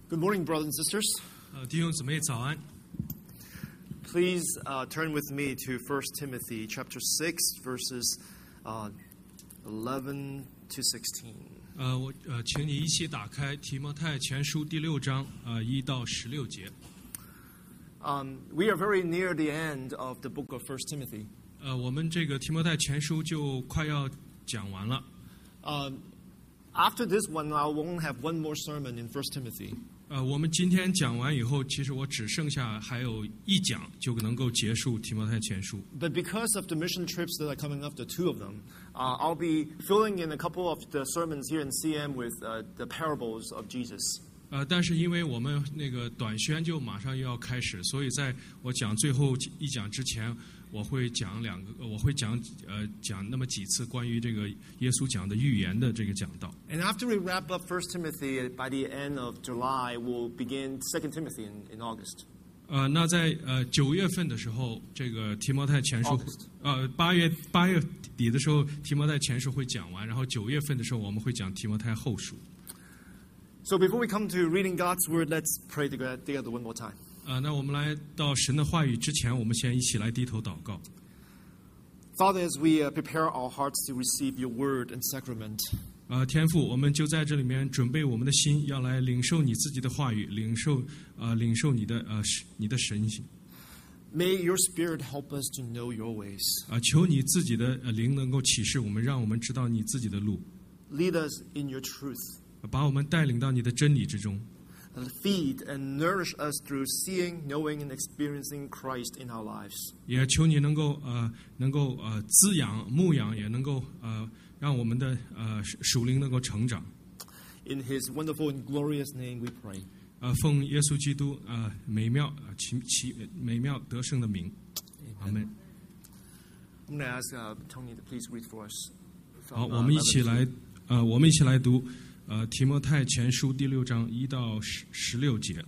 Good morning, brothers and sisters. 弟兄姊妹早安。 Please turn with me to 1 Timothy chapter 6, verses 11 to 16. 请你一起打开提摩太前书第6章1到16节。 We are very near the end of the book of 1 Timothy. 我们这个提摩太前书就快要讲完了。 After this one, I won't have one more sermon in 1 Timothy. 我们今天讲完以后，其实我只剩下还有一讲就能够结束提摩太前书。 But because of the mission trips that are coming up, the two of them, I'll be filling in a couple of the sermons here in CM with the parables of Jesus. 但是因为我们那个短宣就马上又要开始，所以在我讲最后一讲之前，我会讲讲那么几次关于这个耶稣讲的预言的这个讲道。 And after we wrap up 1 Timothy, by the end of July, we'll begin 2 Timothy in August. 那在9月份的时候，这个提摩太前书8月底的时候，提摩太前书会讲完，然后9月份的时候我们会讲提摩太后书。 So before we come to reading God's word, let's pray together one more time. 那我们来到神的话语之前，我们先一起来低头祷告。 Father, as we prepare our hearts to receive your word and sacrament, 天父，我们就在这里面准备我们的心，要来领受你自己的话语，领受你的神性。 may your spirit help us to know your ways. 求你自己的灵能够启示我们，让我们知道你自己的路， Lead us in your truth. 把我们带领到你的真理之中。 Feed and nourish us through seeing, knowing, and experiencing Christ in our lives. 也求你能够滋养、牧养，也能够让我们的属灵能够成长。 In His wonderful and glorious name, we pray. 奉耶稣基督美妙得胜的名，阿门。 I'm going to ask Tony to please read for us. 好，我们一起来读提摩太前书第6章1到16节。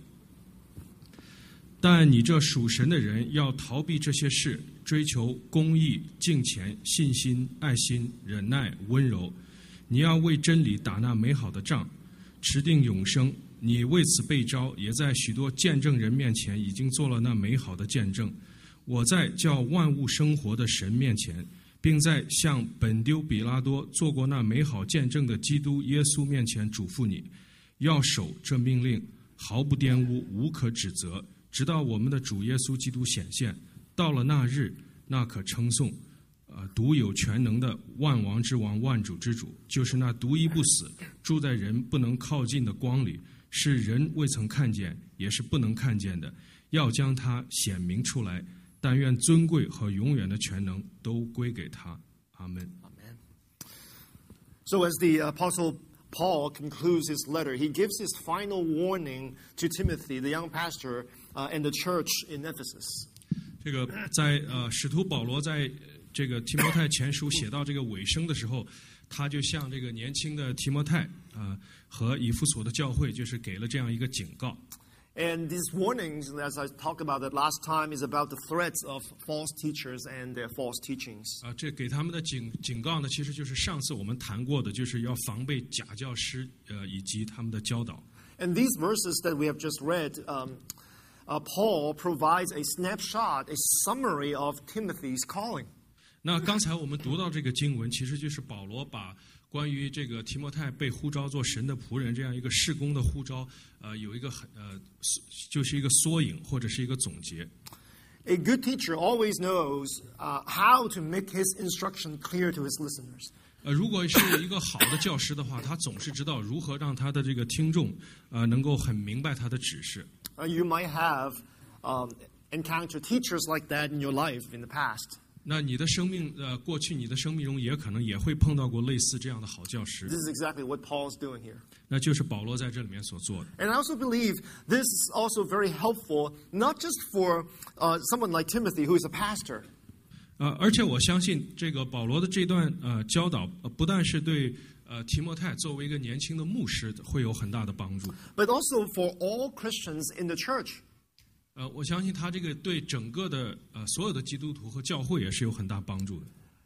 但你这属神的人要逃避这些事，追求公义、敬虔、信心、爱心、忍耐、温柔。你要为真理打那美好的仗，持定永生。你为此被召，也在许多见证人面前已经做了那美好的见证。我在叫万物生活的神面前，并在向本丢比拉多做过那美好见证的基督耶稣面前嘱咐你，要守这命令，毫不玷污，无可指责，直到我们的主耶稣基督显现。到了那日，那可称颂独有全能的万王之王、万主之主，就是那独一不死，住在人不能靠近的光里，是人未曾看见，也是不能看见的，要将它显明出来。但愿尊贵和永远的全能都归给他。阿门。 Amen. So as the Apostle Paul concludes his letter, he gives his final warning to Timothy, the young pastor, and the church in Ephesus. 这个在使徒保罗在这个提摩太前书写到这个尾声的时候，他就向这个年轻的提摩太和以弗所的教会，就是给了这样一个警告。 And these warnings, as I talked about it last time, is about the threats of false teachers and their false teachings. 这给他们的警告呢，其实就是上次我们谈过的，就是要防备假教师以及他们的教导。 And these verses that we have just read, Paul provides a snapshot, a summary of Timothy's calling. 那刚才我们读到这个经文，其实就是保罗把关于这个提摩太被呼召做神的仆人这样一个事工的呼召，有一个就是一个缩影或者是一个总结。 A good teacher always knows how to make his instruction clear to his listeners. 如果是一个好的教师的话，他总是知道如何让他的这个听众能够很明白他的指示。 You might have encountered teachers like that in your life in the past. 那你的生命过去你的生命中也可能也会碰到过类似这样的好教师。 This is exactly what Paul's doing here. 那就是保罗在这里面所做的。 And I also believe this is also very helpful, not just for someone like Timothy, who is a pastor. 而且我相信这个保罗的这段教导，不但是对提摩太作为一个年轻的牧师会有很大的帮助， But also for all Christians in the church. 我相信他这个对整个的所有的基督徒和教会也是有很大帮助的。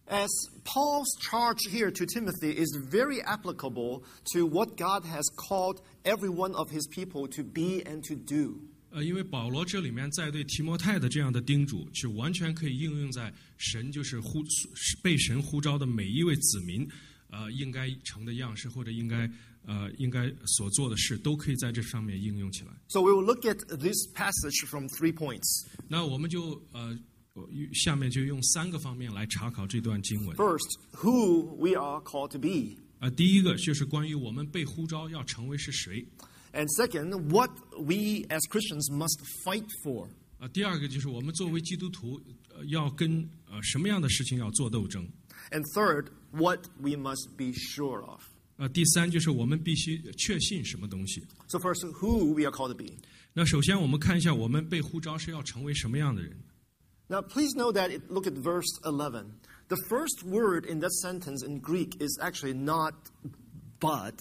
As Paul's charge here to Timothy is very applicable to what God has called every one of his people to be and to do. 因为保罗这里面在对提摩太的这样的叮嘱，是完全可以应用在神就是被神呼召的每一位子民，应该成的样式或者应该所做的事，都可以在这上面应用起来。 So we will look at this passage from 3 points. 那我们就下面就用3个方面来查考这段经文。 First, who we are called to be. 第一个就是关于我们被呼召要成为是谁。 And second, what we as Christians must fight for. 第二个就是我们作为基督徒要跟什么样的事情要做斗争。 And third, what we must be sure of. 第三就是我们必须确信什么东西。 So first, who we are called to be. 那首先我们看一下我们被呼召是要成为什么样的人。 Now, please know that, look at verse 11. The first word in that sentence in Greek is actually not but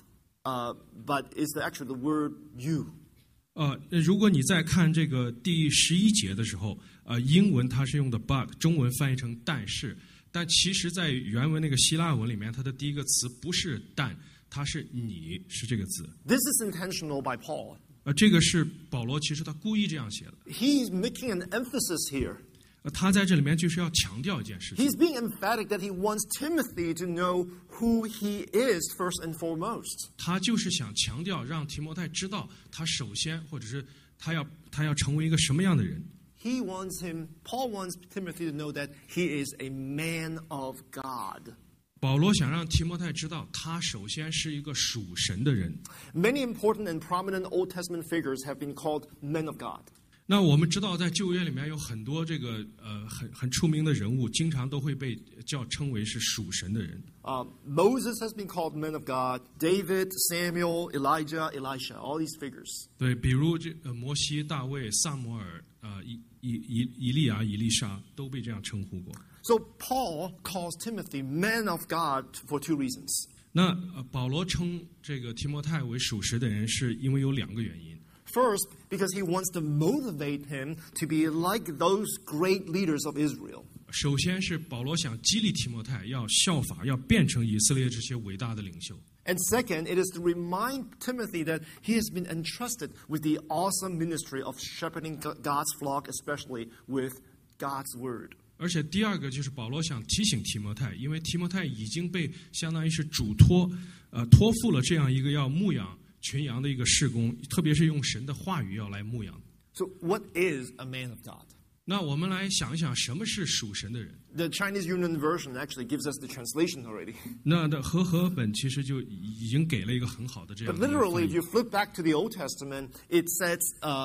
is actually the word you. 如果你在看这个第11节的时候，英文它是用的 but， 中文翻译成但是，但其实在原文那个希腊文里面，它的第一个词不是但，它是你，是这个字。 This is intentional by Paul. 这个是保罗其实他故意这样写的。 He's making an emphasis here. 他在这里面就是要强调一件事情。 He's being emphatic that he wants Timothy to know who he is first and foremost. 他就是想强调，让提摩太知道他首先，或者是他要成为一个什么样的人。 Paul wants Timothy to know that he is a man of God. 保罗想让提摩太知道，他首先是一个属神的人。 Many important and prominent Old Testament figures have been called men of God. 那我们知道，在旧约里面有很多这个很出名的人物，经常都会被称为是属神的人。 Moses has been called man of God. David, Samuel, Elijah, Elisha, all these figures. 对，比如摩西、大卫、撒母耳、以利亚、以利沙都被这样称呼过。 So Paul calls Timothy man of God for 2 reasons. 那保罗称这个提摩太为属神的人，是因为有2个原因。 First, because he wants to motivate him to be like those great leaders of Israel. 首先是保罗想激励提摩太要效法，要变成以色列这些伟大的领袖。 And second, it is to remind Timothy that he has been entrusted with the awesome ministry of shepherding God's flock, especially with God's word. 而且第二个就是保罗想提醒提摩太，因为提摩太已经被相当于是主托付了这样一个要牧养群羊的一个事工，特别是用神的话语要来牧养。 So what is a man of God? 那我们来想一想，什么是属神的人？ The Chinese Union Version actually gives us the translation already. 那和合本其实就已经给了一个很好的这样 But 的一个 literally, 翻 if 译。 you flip back to the Old Testament, it says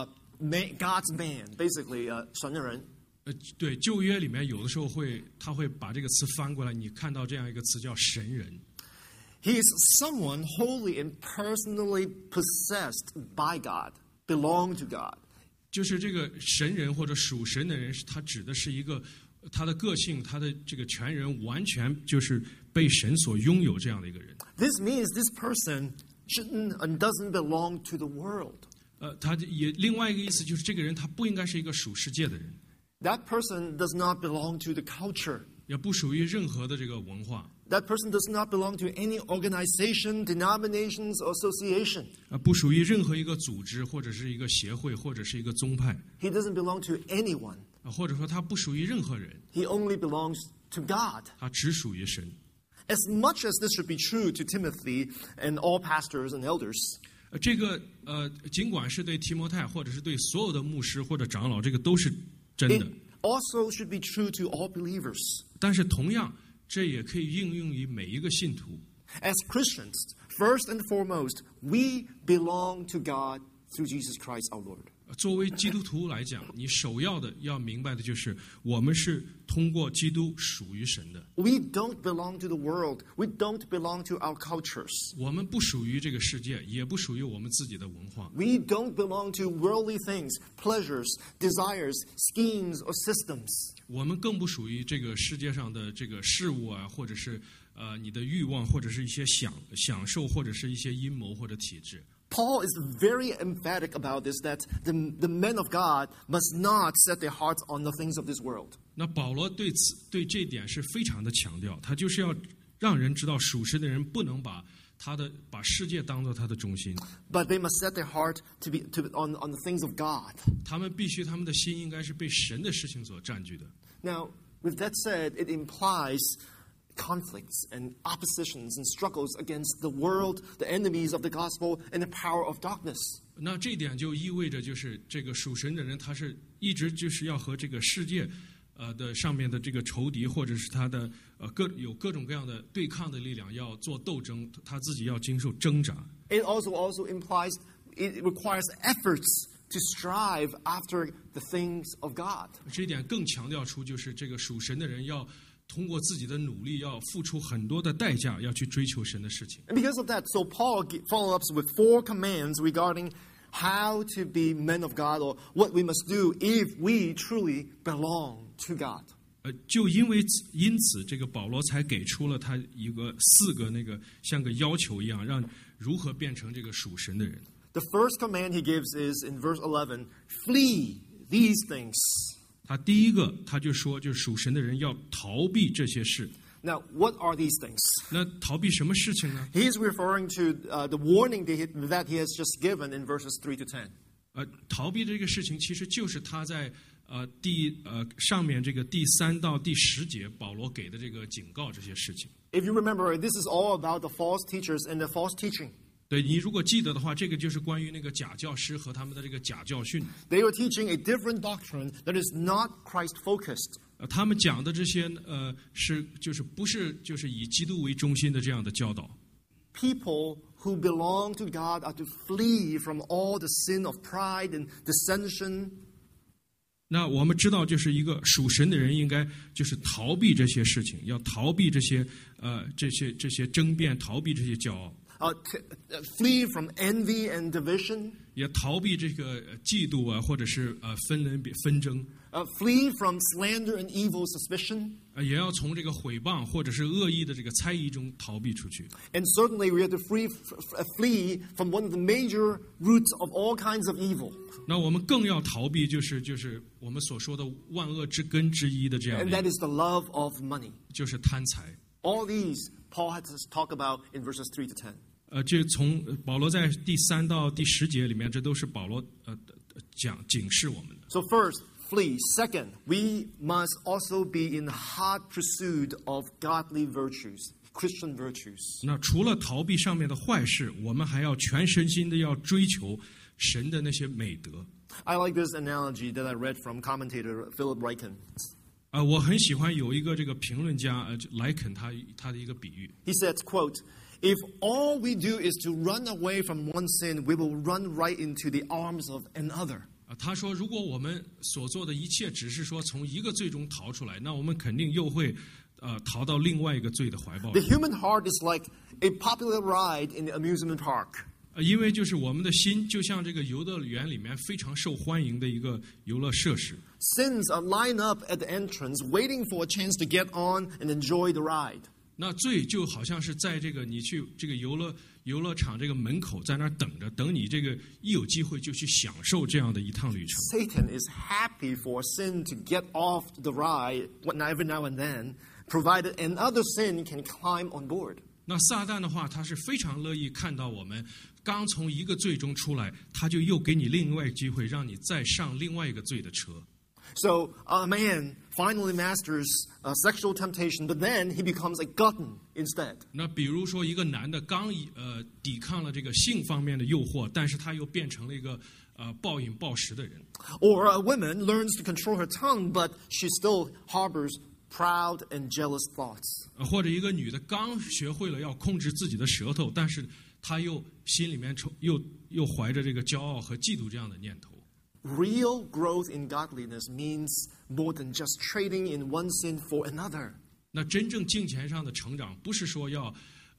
God's man, basically 神的人。 对，旧约里面有的时候他会把这个词翻过来，你看到这样一个词叫神人。 He is someone wholly and personally possessed by God, belong to God. 就是这个神人或者属神的人，他指的是一个他的个性，他的这个全人完全就是被神所拥有这样的一个人。 This means this person shouldn't and doesn't belong to the world. 他也另外一个意思就是这个人他不应该是一个属世界的人， That person does not belong to the culture. 也不属于任何的这个文化。 That person does not belong to any organization, denominations, or association. 不属于任何一个组织，或者是一个协会，或者是一个宗派， He doesn't belong to anyone. 或者说他不属于任何人， He only belongs to God. 他只属于神。 As much as this should be true to Timothy and all pastors and elders, 这个尽管是对提摩太，或者是对所有的牧师或者长老，这个都是真 it 的， also should be true to all believers. 但是同样，这也可以应用于每一个信徒。 As Christians, first and foremost, we belong to God through Jesus Christ our Lord. 作为基督徒来讲，你首要的要明白的就是，我们是通过基督属于神的。 We don't belong to the world. We don't belong to our cultures. 我们不属于这个世界，也不属于我们自己的文化。 We don't belong to worldly things, pleasures, desires, schemes, or systems. 我们更不属于这个世界上的这个事物啊，或者是你的欲望，或者是一些享受，或者是一些阴谋或者体制。 Paul is very emphatic about this, that the men of God must not set their hearts on the things of this world. 那保罗对这点是非常的强调，他就是要让人知道属神的人不能把世界当作他的中心， but they must set their heart on the things of God. 他们的心应该是被神的事情所占据的。 Now, with that said, it implies conflicts and oppositions and struggles against the world, the enemies of the gospel, and the power of darkness. 那这点就意味着，就是这个属神的人，他是一直就是要和这个世界的上面的这个仇敌，或者是他的有各种各样的对抗的力量要做斗争，他自己要经受挣扎。 It also implies it requires efforts to strive after the things of God. And because of that, so Paul follows up with 4 commands regarding how to be men of God, or what we must do if we truly belong to God. 就因此，这个保罗才给出了他4个那个像个要求一样，让如何变成这个属神的人。 The first command he gives is in verse 11, flee these things. 他第一个他就说，就是属神的人要逃避这些事。 Now, what are these things? 那逃避什么事情呢？ He's referring to the warning that he has just given in verses 3 to 10. 逃避这个事情，其实就是他在上面这个第3到第10节，保罗给的这个警告这些事情。 If you remember, this is all about the false teachers and the false teaching. 对，你如果记得的话，这个就是关于那个假教师和他们的这个假教训。 They were teaching a different doctrine that is not Christ-focused. 他们讲的这些不是以基督为中心的这样的教导。 People who belong to God are to flee from all the sin of pride and dissension. 那我们知道，就是一个属神的人应该就是逃避这些事情，要逃避这些争辩，逃避这些骄傲。 Flee from envy and division. 也逃避这个嫉妒啊，或者是纷争。 Flee from slander and evil suspicion. 也要从这个毁谤或者是恶意的这个猜疑中逃避出去。 And certainly we have to flee from one of the major roots of all kinds of evil. 那我们更要逃避，就是我们所说的万恶之根之一的这样 And 的， that is the love of money. 就是贪财。 All these Paul has to talk about in verses 3 to 10. 这从保罗在第3到第10节里面，这都是保罗警示我们的。 So first, flee. Second, we must also be in hot pursuit of godly virtues, Christian virtues. 那除了逃避上面的坏事，我们还要全身心的要追求神的那些美德。 I like this analogy that I read from commentator Philip Ryken. 我很喜欢有一个这个评论家莱肯他的一个比喻。 He said, quote, if all we do is to run away from one sin, we will run right into the arms of another. 他说，如果我们所做的一切只是说从一个罪中逃出来，那我们肯定又会逃到另外一个罪的怀抱 The 里。 human heart is like a popular ride in the amusement park. 因为就是我们的心就像这个游乐园里面非常受欢迎的一个游乐设施。 Sins are lined up at the entrance, waiting for a chance to get on and enjoy the ride. 那罪就好像是在这个你去这个游乐场这个门口在那儿等着，等你这个一有机会就去享受这样的一趟旅程。 Satan is happy for sin to get off the ride every now and then, provided another sin can climb on board. 那撒旦的话，他是非常乐意看到我们刚从一个罪中出来，他就又给你另外一个机会，让你再上另外一个罪的车。 So a man finally masters sexual temptation, but then he becomes a glutton instead. 那比如说一个男的刚抵抗了这个性方面的诱惑，但是他又变成了一个暴饮暴食的人。 Or a woman learns to control her tongue, but she still harbors proud and jealous thoughts. 或者一个女的刚学会了要控制自己的舌头，但是她又心里面又怀着这个骄傲和嫉妒这样的念头。 Real growth in godliness means more than just trading in one sin for another. 那真正敬虔上的成长，不是说要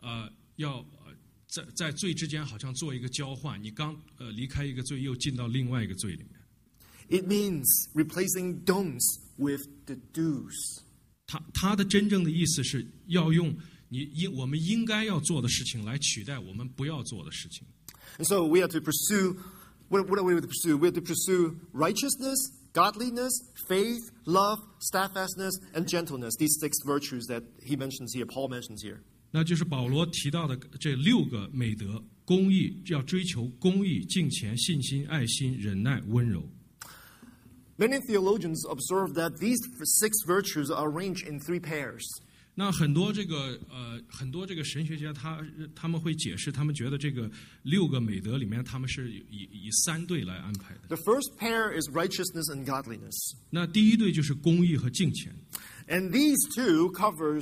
在罪之间好像做一个交换，你刚离开一个罪，又进到另外一个罪里面。 It means replacing don'ts with the do's. 他的真正的意思是要用我们应该要做的事情来取代我们不要做的事情。 And so we have to pursue, what are we to pursue? We have to pursue righteousness godliness, faith, love, steadfastness, and gentleness. These 6 virtues that he mentions here, Paul mentions here. 那就是保罗提到的这6个美德：公义，要追求公义；敬虔、信心、爱心、忍耐、温柔。 Many theologians observe that these 6 virtues are arranged in 3 pairs. 那很多这个神学家他们会解释，他们觉得这个6个美德里面，他们是以3对来安排的。 The first pair is righteousness and godliness. 那第一对就是公义和敬虔。 And these two covers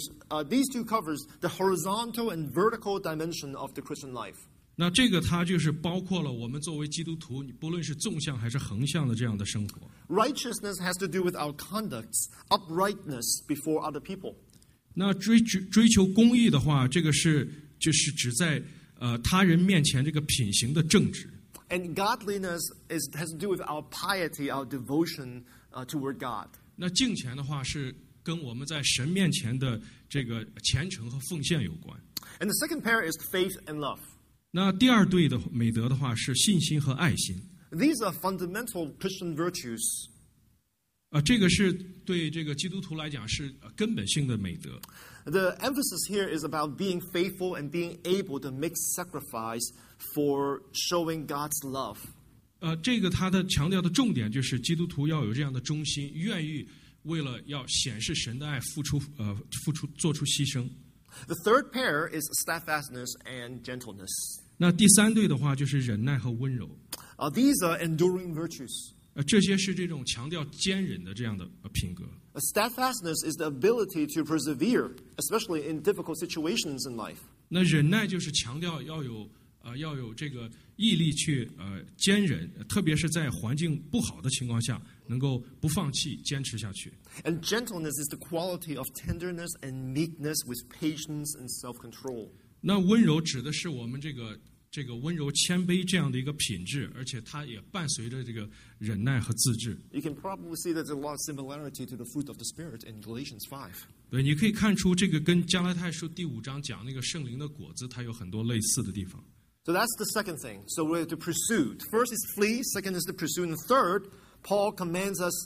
the horizontal and vertical dimension of the Christian life. 那这个它就是包括了我们作为基督徒，你不论是纵向还是横向的这样的生活。 Righteousness has to do with our conducts, uprightness before other people. 那追求公义的话，这个就是指在他人面前这个品行的正直。 And godliness has to do with our piety, our devotion toward God. 那敬虔的话是跟我们在神面前的这个虔诚和奉献有关。 And the second pair is faith and love. 那第二对的美德的话是信心和爱心。 These are fundamental Christian virtues. 这个是对这个基督徒来讲是根本性的美德。 The emphasis here is about being faithful and being able to make sacrifice for showing God's love. 这个他的强调的重点就是基督徒要有这样的忠心，愿意为了要显示神的爱付出做出牺牲。 The third pair is steadfastness and gentleness. 那第三对的话就是忍耐和温柔。 These are enduring virtues. 这些是这种强调坚忍的这样的品格。 Steadfastness is the ability to persevere, especially in difficult situations in life. 那忍耐就是强调要有这个毅力去坚忍，特别是在环境不好的情况下，能够不放弃，坚持下去。 And gentleness is the quality of tenderness and meekness with patience and self-control. 那温柔指的是我们这个温柔谦卑这样的一个品质，而且它也伴随着这个忍耐和自制。 You can probably see there's a lot of similarity to the fruit of the Spirit in Galatians 5. 对，你可以看出这个跟加拉太书第5章讲那个圣灵的果子，它有很多类似的地方。 So that's the second thing. So we're to pursue. First is flee. Second is to pursue. And third, Paul commands us,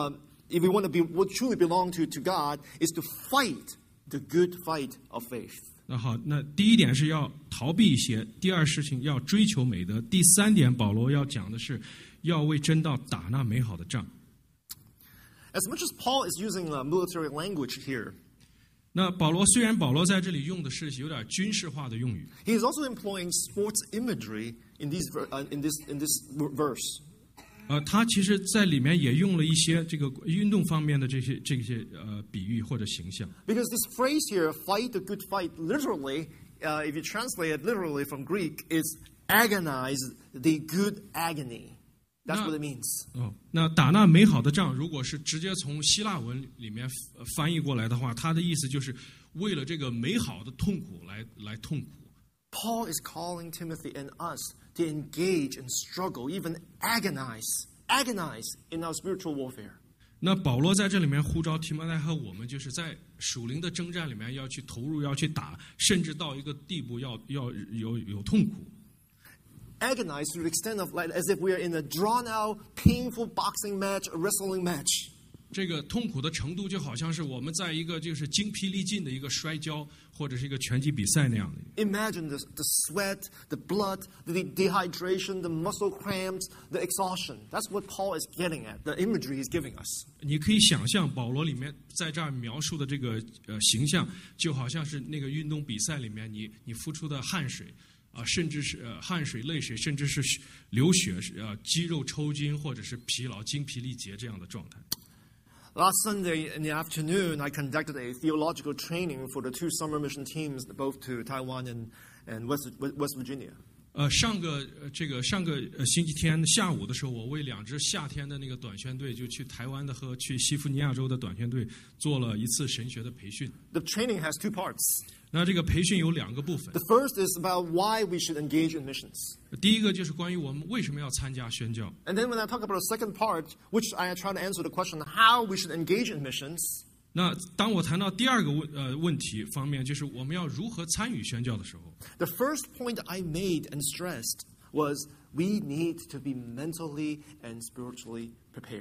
if we want to truly belong to God, is to fight the good fight of faith. 那好，那第一点是要逃避一些，第二事情要追求美德，第三点保罗要讲的是要为真道打那美好的仗。 As much as Paul is using military language here, 那虽然保罗在这里用的是有点军事化的用语， he is also employing sports imagery in this verse. 他其实在里面也用了一些这个运动方面的这些比喻或者形象。 Because this phrase here, "fight the good fight," literally, if you translate it literally from Greek, is agonize the good agony. That's what it means. 那打那美好的仗，如果是直接从希腊文里面翻译过来的话，它的意思就是为了这个美好的痛苦来痛苦。 Paul is calling Timothy and us to engage and struggle, even agonize in our spiritual warfare. 那保罗在这里面呼召提摩太和我们，就是在属灵的征战里面要去投入，要去打，甚至到一个地步要有痛苦。 Agonize to the extent of like as if we are in a drawn-out, painful boxing match, a wrestling match. 这个痛苦的程度就好像是我们在一个就是精疲力尽的一个摔跤或者是一个拳击比赛那样的。 Imagine the sweat, the blood, the dehydration, the muscle cramps, the exhaustion. That's what Paul is getting at. The imagery he's giving us. 你可以想象保罗里面在这儿描述的这个形象，就好像是那个运动比赛里面你付出的汗水。甚至是汗水、泪水，甚至是流血，肌肉抽筋，或者是疲劳、精疲力竭这样的状态。 Last Sunday in the afternoon, I conducted a theological training for the 2 summer mission teams, both to Taiwan and West Virginia. 上个星期天下午的时候，我为2支夏天的那个短宣队，就去台湾的和去西弗尼亚州的短宣队做了一次神学的培训。 The training has 2 parts. 那这个培训有2个部分。 The first is about why we should engage in missions. 第一个就是关于我们为什么要参加宣教。 And then when I talk about the second part, which I try to answer the question how we should engage in missions. 那当我谈到第2个问题方面，就是我们要如何参与宣教的时候， The first point I made and stressed was we need to be mentally and spiritually prepared.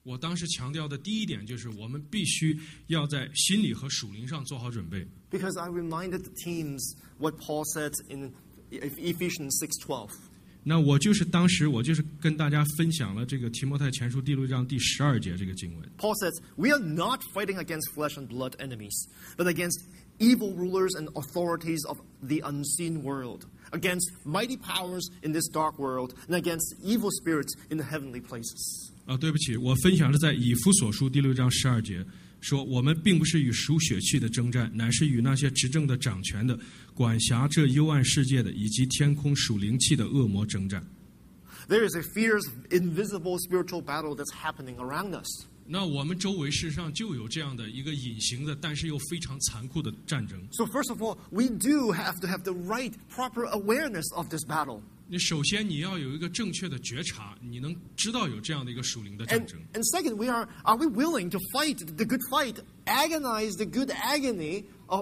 我当时强调的第一点就是，我们必须要在心理和属灵上做好准备。 Because I reminded the teams what Paul said in Ephesians 6:12. 那当时我就是跟大家分享了这个提摩太前书第6章第12节这个经文。 Paul says, "We are not fighting against flesh and blood enemies, but against evil rulers and authorities of the unseen world, against mighty powers in this dark world, and against evil spirits in the heavenly places." 对不起，我分享是在以弗所书第6章12节。说我们并不是与属血气的征战，乃是与那些执政的、掌权的、管辖这幽暗世界的，以及天空属灵气的恶魔征战。 There is a fierce, invisible spiritual battle that's happening around us. 那我们周围事实上就有这样的一个隐形的，但是又非常残酷的战争。 So first of all, we do have to have the right, proper awareness of this battle. 你首先你要有一个正确的觉察，你能知道有这样的一个属灵的战争。 And second, are we willing to fight the good fight, agonize the good agony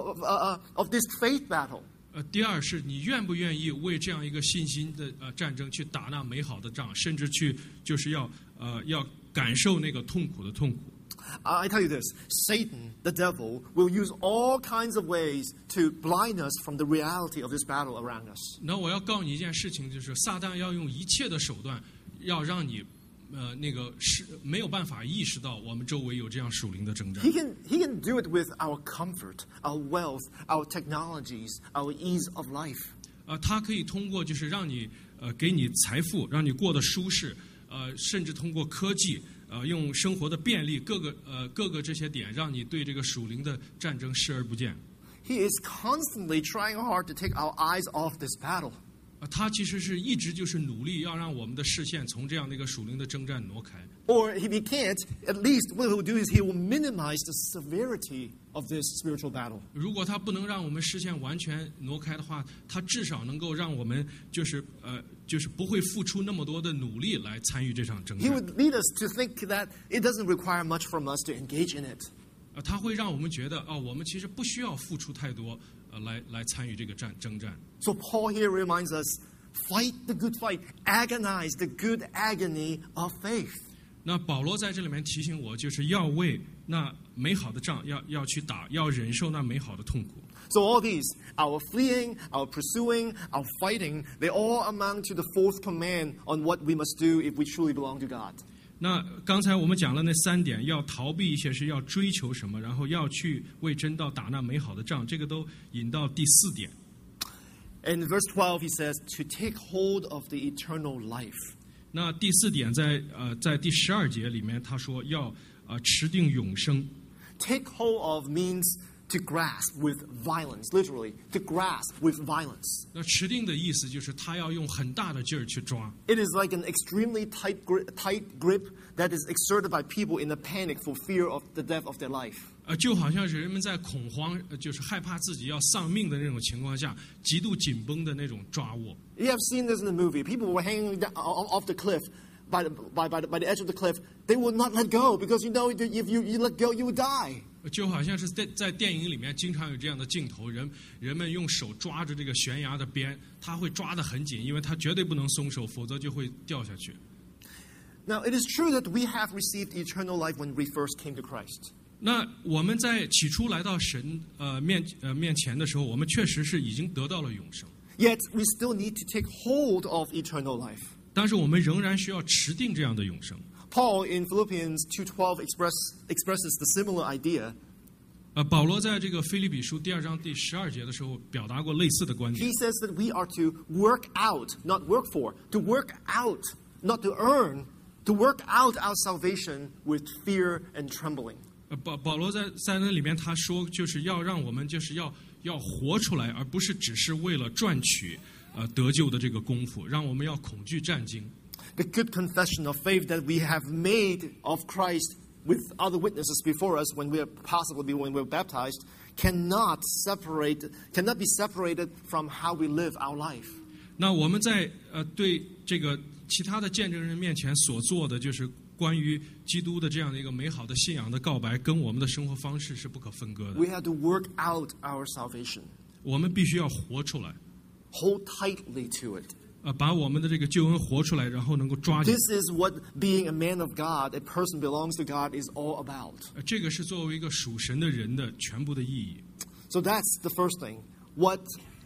of this faith battle? 第二是你愿不愿意为这样一个信心的战争去打那美好的仗，甚至去就是要感受那个痛苦的痛苦。 I tell you this, Satan, the devil, will use all kinds of ways to blind us from the reality of this battle around us. 那我要告诉你一件事情，就是撒旦要用一切的手段，要让你是没有办法意识到我们周围有这样属灵的征战。 He can do it with our comfort, our wealth, our technologies, our ease of life. 他可以通过就是让你给你财富，让你过得舒适，甚至通过科技。用生活的便利各个这些点，让你对这个属灵的战争视而不见。 He is constantly trying hard to take our eyes off this battle. 他其实是一直就是努力要让我们的视线从这样的一个属灵的征战挪开。 Or if he can't, at least what he will do is he will minimize the severity of this spiritual battle. 如果他不能让我们视线完全挪开的话，他至少能够让我们就是不会付出那么多的努力来参与这场征战。 He would lead us to think that it doesn't require much from us to engage in it. 他会让我们觉得我们其实不需要付出太多来参与这个征战。 So Paul here reminds us, fight the good fight, agonize the good agony of faith. 那保罗在这里面提醒我，就是要为那美好的仗要去打，要忍受那美好的痛苦。 So all these, our fleeing, our pursuing, our fighting, they all amount to the fourth command on what we must do if we truly belong to God. 那刚才我们讲了那3点，要逃避一些是要追求什么，然后要去为真道打那美好的仗，这个都引到第4点。 In verse 12, he says, to take hold of the eternal life. 那第4点在第12节里面，他说要持定永生。 Take hold of means to grasp with violence, literally, to grasp with violence. 那持定的意思就是他要用很大的劲儿去抓。 It is like an extremely tight grip that is exerted by people in a panic for fear of the death of their life. 就好像是人们在恐慌，就是害怕自己要丧命的那种情况下，极度紧绷的那种抓握。 You have seen this in the movie. People were hanging off the cliff by the edge of the cliff. They will not let go because if you let go, you will die. 就好像是在电影里面经常有这样的镜头，人们用手抓着这个悬崖的边，他会抓得很紧，因为他绝对不能松手，否则就会掉下去。 Now, it is true that we have received eternal life when we first came to Christ. 那我们在起初来到神面前的时候，我们确实是已经得到了永生。 Yet we still need to take hold of eternal life. 但是我们仍然需要持定这样的永生。 Paul in Philippians 2:12 expresses the similar idea. 保罗在这个腓立比书第2章第12节的时候表达过类似的观点。 He says that we are to work out, not work for, to work out, not to earn, to work out our salvation with fear and trembling. 保罗在那里面他说，就是要让我们就是要活出来，而不是只是为了赚取得救的这个功夫，让我们要恐惧战惊。 The good confession of faith that we have made of Christ with other witnesses before us when we're baptized cannot be separated from how we live our life. 那我们在对这个其他的见证人面前所做的，就是关于基督的这样的一个美好的信仰的告白，跟我们的生活方式是不可分割的。 We have to work out our salvation. 我们必须要活出来。 Hold tightly to it. 把我们的这个救恩活出来，然后能够抓紧。 This is what being a man of God, a person belongs to God, is all about. 这个是作为一个属神的人的全部的意义。 So that's the first thing. What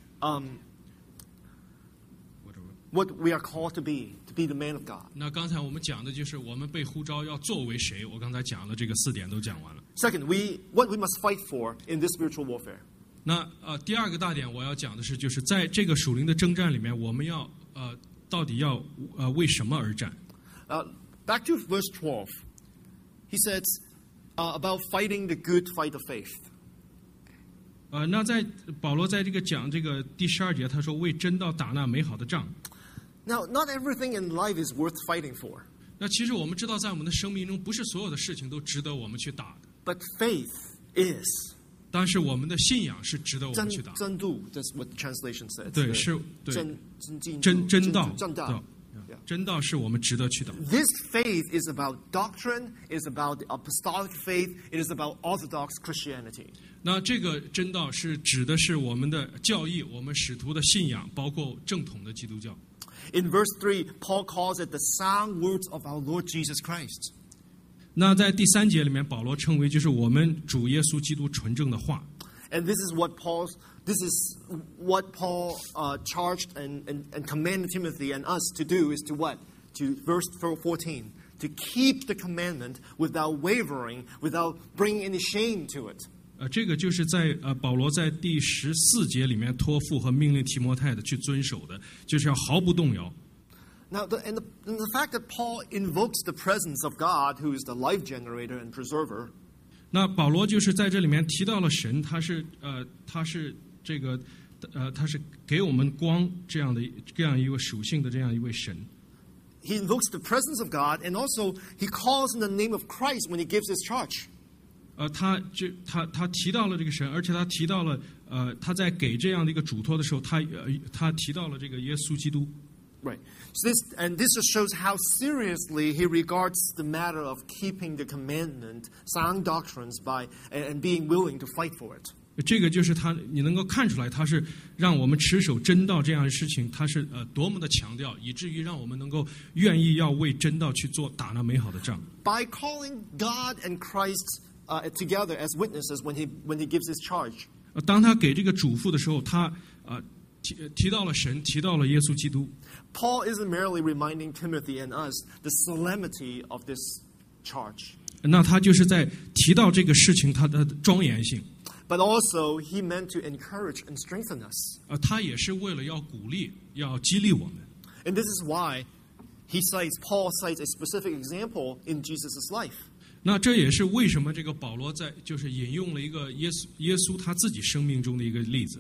we are called to be the man of God. 那刚才我们讲的就是我们被呼召要作为谁，我刚才讲了这个4点都讲完了。 Second, what we must fight for in this spiritual warfare. 那第二个大点我要讲的是，就是在这个属灵的征战里面，我们要到底要为什么而战？ Back to verse 12. He says about fighting the good fight of faith. 那在保罗在这个讲这个第12节，他说为真道打那美好的仗。 Now, not everything in life is worth fighting for. 那其实我们知道，在我们的生命中，不是所有的事情都值得我们去打的。 But faith is. 但是我们的信仰是值得我们去打的。 真道, that's what the translation says. 对，是对。真道，真道是我们值得去打。 This faith is about doctrine, is about the apostolic faith, it is about Orthodox Christianity. 那这个真道是指的是我们的教义，我们使徒的信仰，包括正统的基督教。 In verse 3, Paul calls it the sound words of our Lord Jesus Christ. 那在第3节里面，保罗称为就是我们主耶稣基督纯正的话。 And this is what Paul charged and commanded Timothy and us to do, is to what? To verse 14, to keep the commandment without wavering, without bringing any shame to it. 这个就是在保罗在第14节里面托付和命令提摩太的去遵守的，就是要毫不动摇。 Now, and the fact that Paul invokes the presence of God, who is the life generator and preserver. 那保罗就是在这里面提到了神，他是给我们光这样一位属性的这样一位神。 He invokes the presence of God, and also he calls in the name of Christ when he gives his charge. 他提到了这个神，而且他提到了他在给这样的一个嘱托的时候，他提到了这个耶稣基督。 Right. So this just shows how seriously he regards the matter of keeping the commandment, sound doctrines, and being willing to fight for it. 这个就是你能够看出来，他是让我们持守真道这样的事情，他是多么的强调，以至于让我们能够愿意要为真道去打那美好的仗。 By calling God and Christ together as witnesses when he gives his charge. 当他给这个嘱咐的时候，他提到了神，提到了耶稣基督。 Paul isn't merely reminding Timothy and us the solemnity of this charge. 那他就是在提到这个事情它的庄严性。 But also, he meant to encourage and strengthen us. 他也是为了要鼓励、要激励我们。 And this is why Paul cites a specific example in Jesus' life. 那这也是为什么这个保罗就是引用了一个耶稣他自己生命中的一个例子。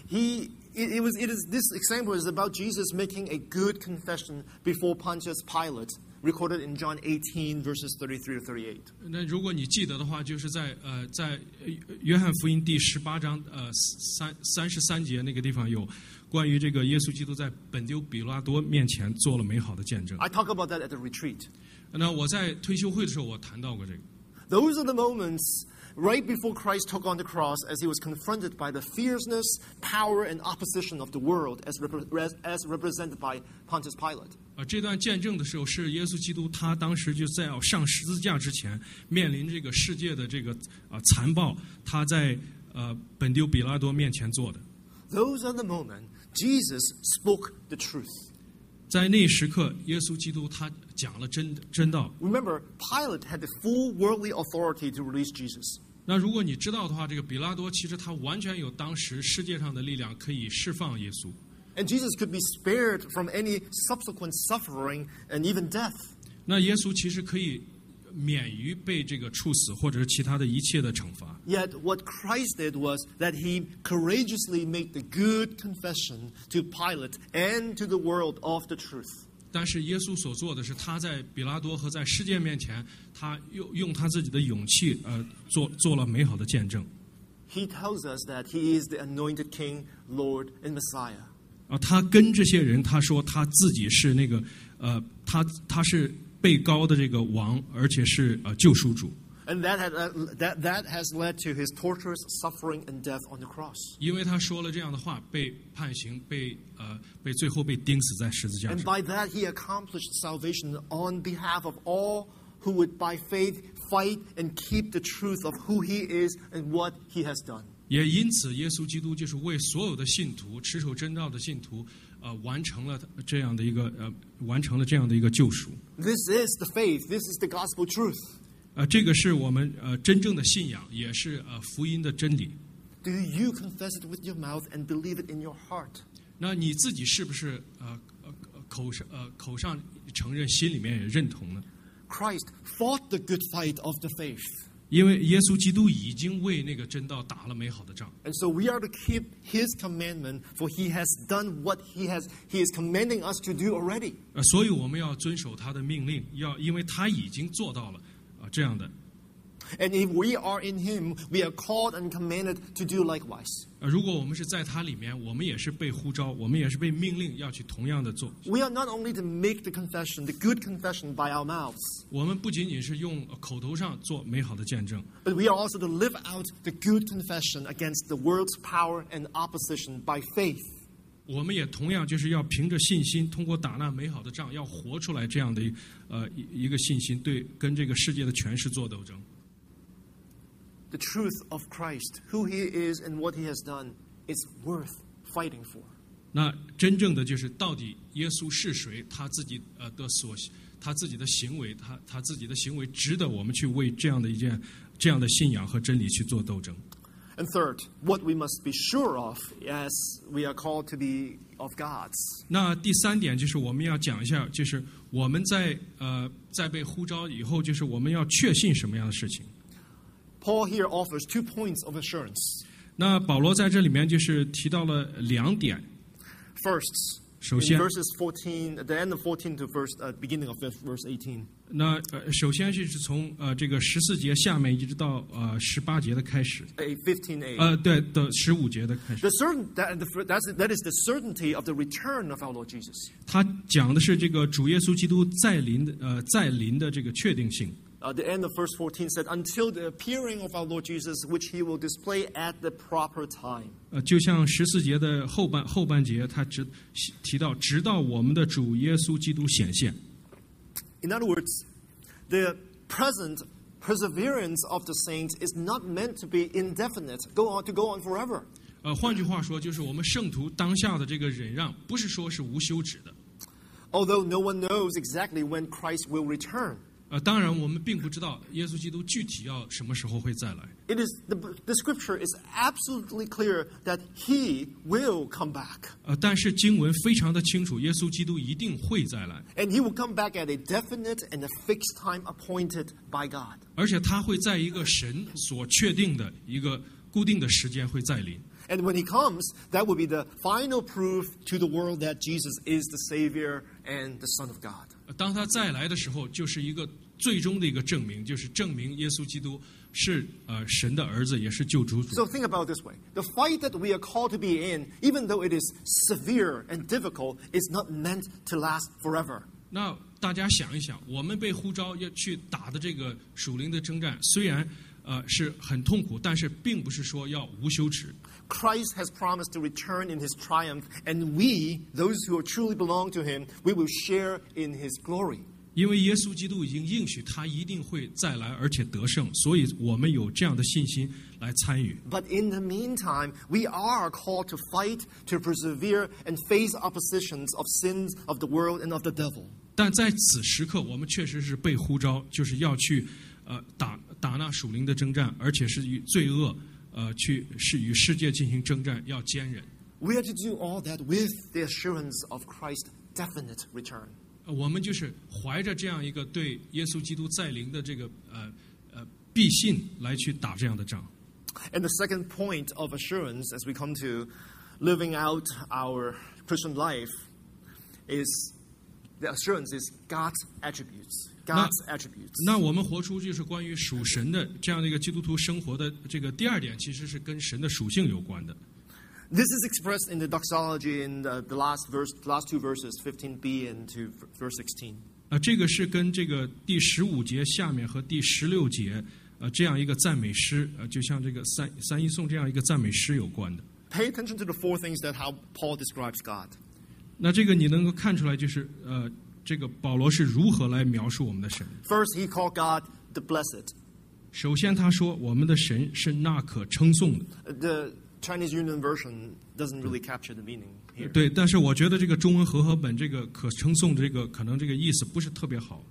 This example is about Jesus making a good confession before Pontius Pilate, recorded in John 18 verses 33 to 38. 那如果你记得的话，就是在约翰福音第18章33节那个地方有关于这个耶稣基督在本丢比拉多面前做了美好的见证。 I talk about that at the retreat. 那我在退休会的时候，我谈到过这个。 Those are the moments right before Christ took on the cross, as he was confronted by the fierceness, power, and opposition of the world, as represented by Pontius Pilate. 这段见证的时候，是耶稣基督他当时就在要上十字架之前，面临这个世界的这个残暴，他在本丢比拉多面前做的。 Those are the moments Jesus spoke the truth. 在那一时刻，耶稣基督他讲了真道。 Remember, Pilate had the full worldly authority to release Jesus. 那如果你知道的话，这个比拉多其实他完全有当时世界上的力量可以释放耶稣。 And Jesus could be spared from any subsequent suffering and even death. 那耶稣其实可以免于被这个处死或者是其他的一切的惩罚。 Yet what Christ did was that he courageously made the good confession to Pilate and to the world of the truth. 但是耶稣所做的是，他在比拉多和在世界面前，他用他自己的勇气，做了美好的见证。 He tells us that he is the anointed King, Lord, and Messiah. 他跟这些人他说他自己是那个他是被膏的这个王，而且是救赎主。 And that has led to his torturous suffering and death on the cross. 因为他说了这样的话，被判刑，被最后被钉死在十字架 And 上。 by that, he accomplished salvation on behalf of all who would by faith fight and keep the truth of who he is and what he has done. 也因此，耶稣基督就是为所有的信徒、持守真道的信徒，完成了这样的一个救赎。 This is the faith. This is the gospel truth. 这个是我们真正的信仰，也是福音的真理。 Do you confess it with your mouth and believe it in your heart? 那你自己是不是口上承认，心里面也认同呢？ Christ fought the good fight of the faith. 因为耶稣基督已经为那个真道打了美好的仗。 And so we are to keep his commandment, for he has done what he is commanding us to do already. 所以我们要遵守他的命令，因为他已经做到了这样的。 And if we are in him, we are called and commanded to do likewise. 如果我们是在他里面，我们也是被呼召，我们也是被命令要去同样的做。 We are not only to make the confession, the good confession by our mouths, 我们不仅仅是用口头上做美好的见证， but we are also to live out the good confession against the world's power and opposition by faith. 我们也同样就是要凭着信心，通过打那美好的仗，要活出来这样的一个信心，对跟这个世界的权势做斗争。 The truth of Christ, who he is and what he has done, is worth fighting for. 那真正的就是到底耶稣是谁，他自己他自己的行为，他自己的行为值得我们去为这样的信仰和真理去做斗争。 And third, what we must be sure of as we are called to be of God's. 那第三点就是我们要讲一下，就是我们在被呼召以后，就是我们要确信什么样的事情。 Paul here offers 2 points of assurance. 那保罗在这里面就是提到了2点。 First, 首 in 先， verses 14, at the end of 14 to beginning of verse 18. 那首先就是从这个14节下面一直到18节的开始。 15a. 对的15节的开始。 That is the certainty of the return of our Lord Jesus. 他讲的是这个主耶稣基督再临的这个确定性。 The end of verse 14 said, until the appearing of our Lord Jesus, which he will display at the proper time. 就像14节的后半节，他提到直到我们的主耶稣基督显现。 In other words, the present perseverance of the saints is not meant to be indefinite, go on forever. 换句话说，就是我们圣徒当下的这个忍让，不是说是无休止的。 Although no one knows exactly when Christ will return. 当然，我们并不知道耶稣基督具体要什么时候会再来。 It is the scripture is absolutely clear that he will come back. 但是经文非常的清楚，耶稣基督一定会再来， And he will come back at a definite and a fixed time appointed by God. 而且他会在一个神所确定的一个固定的时间会再临。 And when he comes, that will be the final proof to the world that Jesus is the Savior and the Son of God. 当他再来的时候，就是一个最终的一个证明，就是证明耶稣基督是神的儿子，也是救主主。 So think about it this way. The fight that we are called to be in, even though it is severe and difficult, is not meant to last forever. 那大家想一想，我们被呼召要去打的这个属灵的征战，虽然是很痛苦，但是并不是说要无休止。 Christ has promised to return in his triumph, and we, those who truly belong to him, we will share in his glory. 因为耶稣基督已经应许他一定会再来，而且得胜，所以我们有这样的信心来参与。 But in the meantime, we are called to fight, to persevere, and face oppositions of sins of the world and of the devil. 但在此时刻，我们确实是被呼召，就是要去打那属灵的征战，而且是与罪恶是与世界进行征战，要坚忍。 We are to do all that with the assurance of Christ's definite return. 我们就是怀着这样一个对耶稣基督再临的这个必信来去打这样的仗。 And the second point of assurance as we come to living out our Christian life is the assurance is God's attributes. God's attributes. 那我们活出就是关于属神的这样的一个基督徒生活的这个第二点，其实是跟神的属性有关的。 This is expressed in the doxology in the last 2 verses, 15b and to verse 16. 这个是跟这个第15节下面和第16节这样一个赞美诗，就像这个三一颂这样一个赞美诗有关的。 Pay attention to the four things that how Paul describes God. 那这个你能够看出来，就是这个保罗是如何来描述我们的神。 First, he called God the blessed. 首先他说我们的神是那可称颂的。 The Chinese Union Version doesn't really capture the meaning here. 对，但是我觉得这个中文和合本这个可称颂这个可能这个意思不是特别好。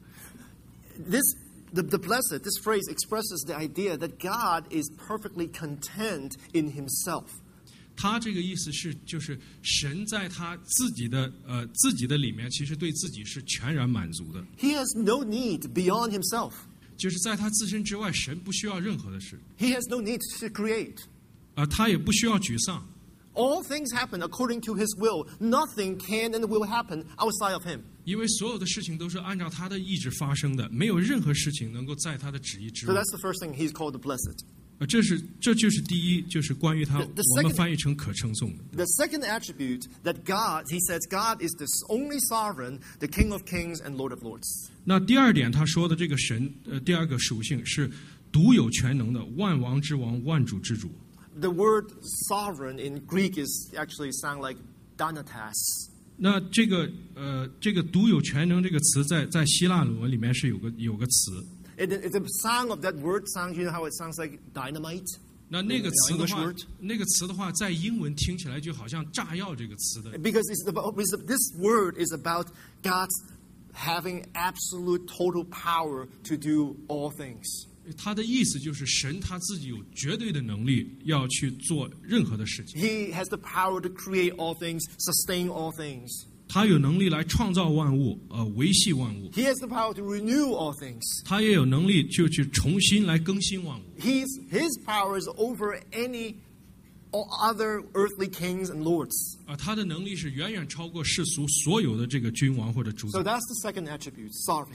The blessed, this phrase expresses the idea that God is perfectly content in himself. 他这个意思是，就是神在他自己的里面，其实对自己是全然满足的。 He has no need beyond himself. 就是在他自身之外，神不需要任何的事。 He has no need to create. 他也不需要沮丧。 All things happen according to his will. Nothing can and will happen outside of him. 因为所有的事情都是按照他的意志发生的，没有任何事情能够在他的旨意之 So 外。 that's the first thing he's called the blessed. 这就是第一，就是关于他， The 我们 second- 翻译成可称颂的。 The second attribute that God, he says, God is the only sovereign, the King of kings and Lord of lords. 那第二点，他说的这个神，第二个属性是独有全能的，万王之王，万主之主。 The word sovereign in Greek is actually sound like Donatas. 那这个独有全能这个词在希腊文里面是有个词。 The sound of that word sounds, you know how it sounds like dynamite? 那个词的 English 话 word?， 那个词的话，在英文听起来就好像炸药这个词的。 Because this word is about God's having absolute total power to do all things. 他的意思就是神他自己有绝对的能力要去做任何的事情， He has the power to create all things, sustain all things. 他有能力来创造万物，维系万物， He has the power to renew all things. 他也有能力就去重新来更新万物。 His power is over any or other earthly kings and lords. 他的能力是远远超过世俗所有的这个君王或者主 So 宰。 that's the second attribute,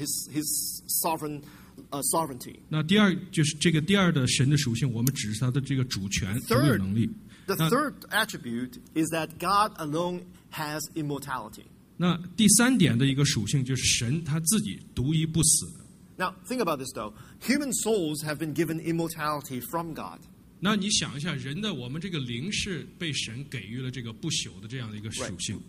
his sovereign sovereignty. 那第二就是这个第二的神的属性，我们指是他的这个主权、独有能力。 The third attribute is that God alone has immortality. 那第三点的一个属性就是神他自己独一不死的。 Now, think about this though. Human souls have been given immortality from God. 那你想一下，人的我们这个灵是被神给予了这个不朽的这样的一个属性。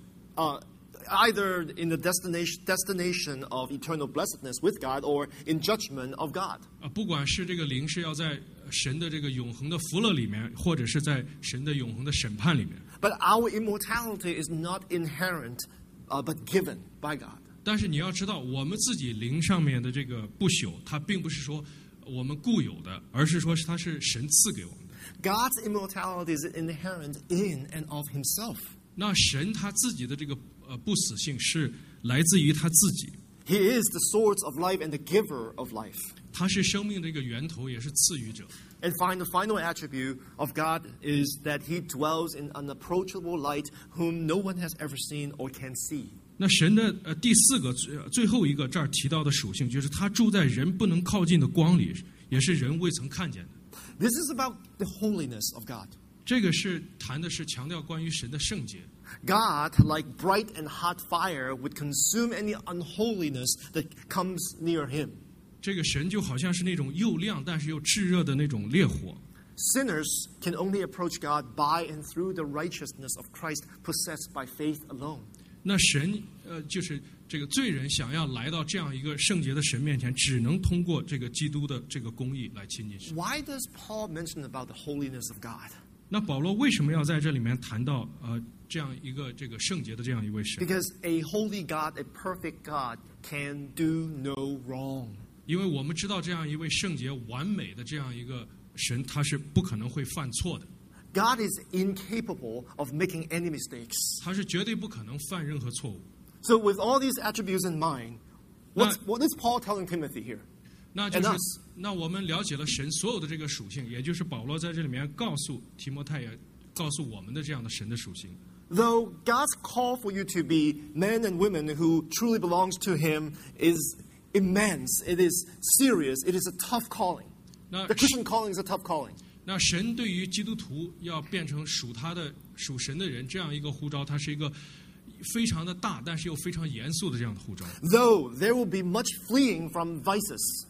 Either in the destination of eternal blessedness with God or in judgment of God. 不管是这个灵是要在神的这个永恒的福乐里面，或者是在神的永恒的审判里面。 But our immortality is not inherent, but given by God. 但是你要知道，我们自己灵上面的这个不朽，它并不是说我们固有的，而是说它是神赐给我们的。 God's immortality is inherent in and of himself. 那神他自己的这个不死性是来自于他自己， He is the source of life and the giver of life. 他是生命的一个源头，也是赐予者。 And the final attribute of God is that he dwells in unapproachable light whom no one has ever seen or can see. 那神的第四个最后一个这儿提到的属性，就是他住在人不能靠近的光里，也是人未曾看见的。 This is about the holiness of God. 这个是谈的是强调关于神的圣洁。 God, like bright and hot fire, would consume any unholiness that comes near him. 这个神就好像是那种又亮但是又炙热的那种烈火。 Sinners can only approach God by and through the righteousness of Christ possessed by faith alone. 那神就是这个罪人想要来到这样一个圣洁的神面前，只能通过这个基督的这个公义来亲近神。 Why does Paul mention about the holiness of God? 那保罗为什么要在这里面谈到这样一个这个圣洁的这样一位神？ Because a holy God, a perfect God, can do no wrong. 因为我们知道这样一位圣洁完美的这样一个神，他是不可能会犯错的， God is incapable of making any mistakes. 他是绝对不可能犯任何错误。 So with all these attributes in mind, what Now- is Paul telling Timothy here? 那就 And 是 us. 那我们了解了神所有的这个属性，也就是保罗在这里面告诉提摩太，也告诉我们的这样的神的属性。 Though God's call for you to be men and women who truly belongs to him is immense, it is serious, it is a tough calling. Now- The Christian calling is a tough calling. 那神对于基督徒要变成属神的人这样一个呼召，它是一个非常的大，但是又非常严肃的这样的呼召。 Though there will be much fleeing from vices.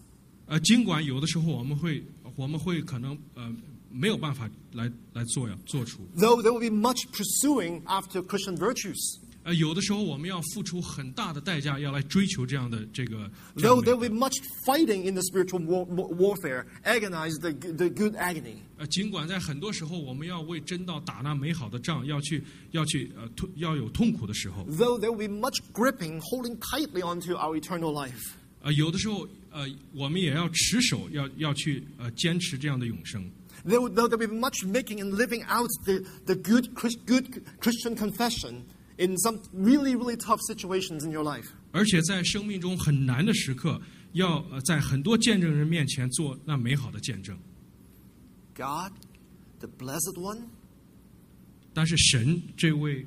尽管有的时候我们会可能没有办法来做出。 Though there will be much pursuing after Christian virtues. 有的时候我们要付出很大的代价，要来追求这样的这个。 Though there will be much fighting in the spiritual warfare, agonize the good agony. 尽管在很多时候我们要为真道打那美好的仗，要有痛苦的时候。 Though there will be much gripping, holding tightly onto our eternal life. 有的时候我们也要持守，要去坚持这样的永生。 Though there will be much making and living out the good Christian confession in some really, really tough situations in your life. 而且在生命中很难的时刻，要在很多见证人面前做那美好的见证。 God, the blessed one. 但是神这位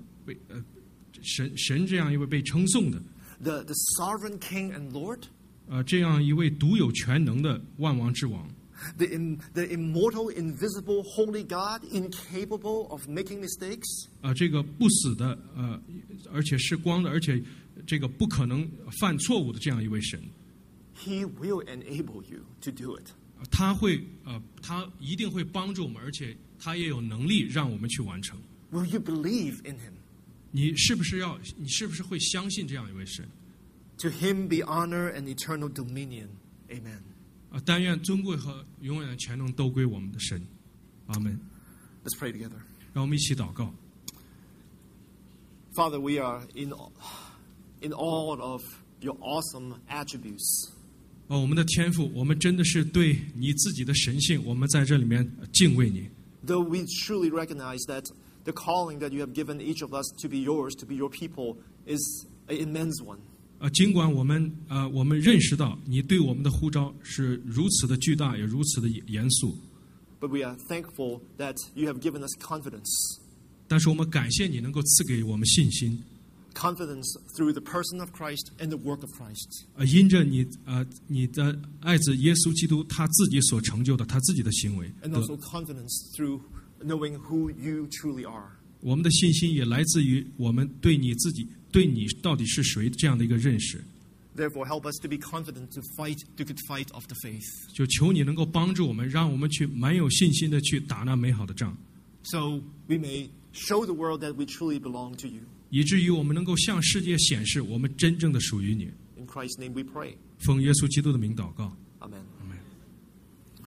神这样一位被称颂的。 The sovereign King and Lord. 这样一位独有全能的万王之王。 The immortal, invisible, holy God, incapable of making mistakes. 这个不死的而且是光的，而且这个不可能犯错误的这样一位神。 He will enable you to do it. 他一定会帮助我们，而且他也有能力让我们去完成。 Will you believe in him? 你是不是会相信这样一位神？ To him be honor and eternal dominion. Amen. 但愿尊贵和永远的全能都归我们的神。阿们。 Let's pray together. 让我们一起祷告。 Father, we are in awe of your awesome attributes. 我们的天父，我们真的是对你自己的神性，我们在这里面敬畏你。 Though we truly recognize that the calling that you have given each of us to be yours, to be your people, is an immense one. 尽管我们认识到你对我们的呼召是如此的巨大，也如此的严肃。 But we are thankful that you have given us confidence. 但是我们感谢你能够赐给我们信心。 Confidence through the person of Christ and the work of Christ. 因着你的爱子耶稣基督他自己所成就的他自己的行为。 And also confidence through knowing who you truly are. 我们的信心也来自于我们对你自己，对你到底是谁这样的一个认识。 Therefore, help us to be confident to fight the good fight of the faith. 就求你能够帮助我们，让我们去蛮有信心的去打那美好的仗， So we may show the world that we truly belong to you. 以至于我们能够向世界显示我们真正的属于你。 In Christ's name we pray. 奉耶稣基督的名祷告。 Amen.